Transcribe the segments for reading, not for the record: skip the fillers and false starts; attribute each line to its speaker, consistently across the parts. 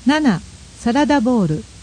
Speaker 1: 7. サラダボウル。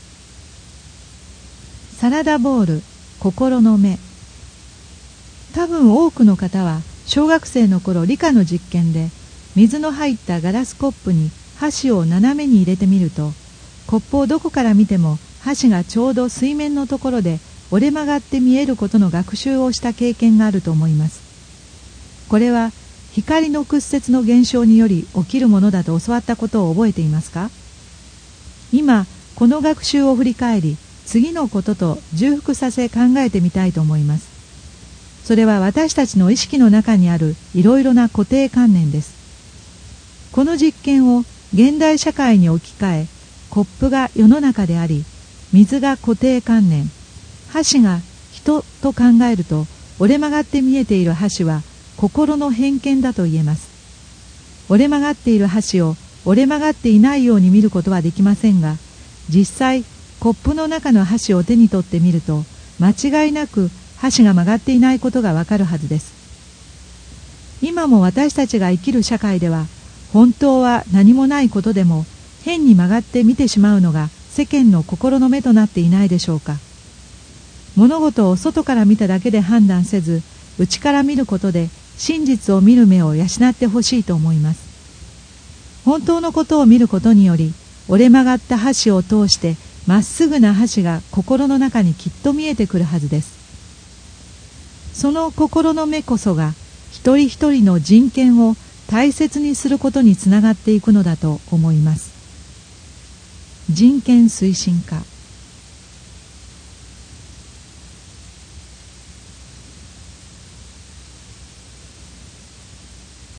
Speaker 1: サラダボウル、心の目。多分多くの方は小学生の頃理科の実験で水の入ったガラスコップに箸を斜めに入れてみると、コップをどこから見ても箸がちょうど水面のところで折れ曲がって見えることの学習をした経験があると思います。これは光の屈折の現象により起きるものだと教わったことを覚えていますか？今この学習を振り返り、次のことと重複させ考えてみたいと思います。それは私たちの意識の中にあるいろいろな固定観念です。この実験を現代社会に置き換え、コップが世の中であり、水が固定観念、箸が人と考えると、折れ曲がって見えている箸は心の偏見だと言えます。折れ曲がっている箸を折れ曲がっていないように見ることはできませんが、実際コップの中の箸を手に取ってみると、間違いなく箸が曲がっていないことがわかるはずです。今も私たちが生きる社会では、本当は何もないことでも変に曲がって見てしまうのが世間の心の目となっていないでしょうか。物事を外から見ただけで判断せず、内から見ることで真実を見る目を養ってほしいと思います。本当のことを見ることにより、折れ曲がった箸を通してまっすぐな箸が心の中にきっと見えてくるはずです。その心の目こそが一人一人の人権を大切にすることにつながっていくのだと思います。人権推進家